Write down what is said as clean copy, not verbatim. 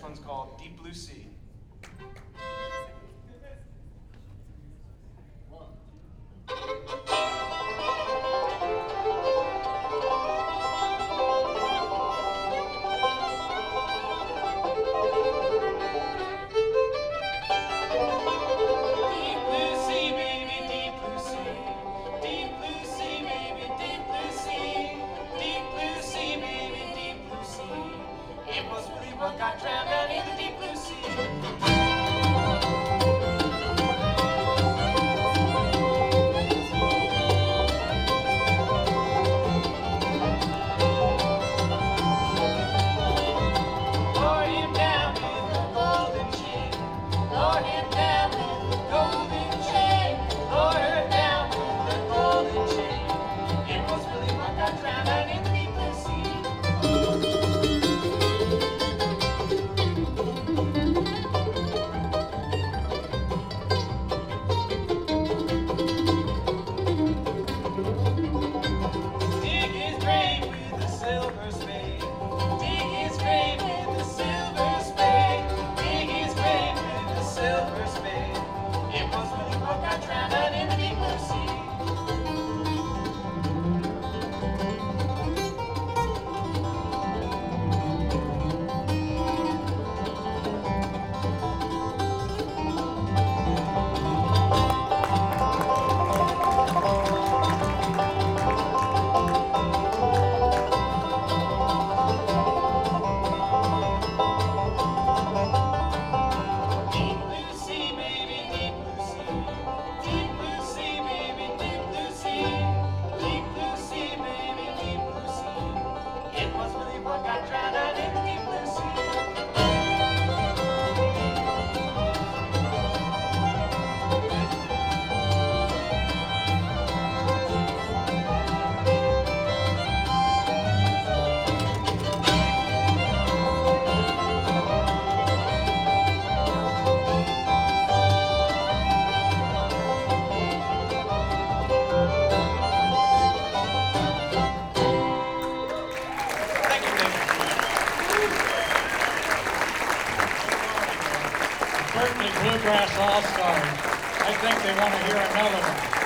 one's called Deep Blue Sea. Got drowned out in the deep blue sea. Lower him down with a golden chain. Lower him down with a golden chain. Lower her down with a golden chain. It was Willie Buck got drowned out in the deep blue sea. Berkeley Bluegrass All-Stars. I think they want to hear another one.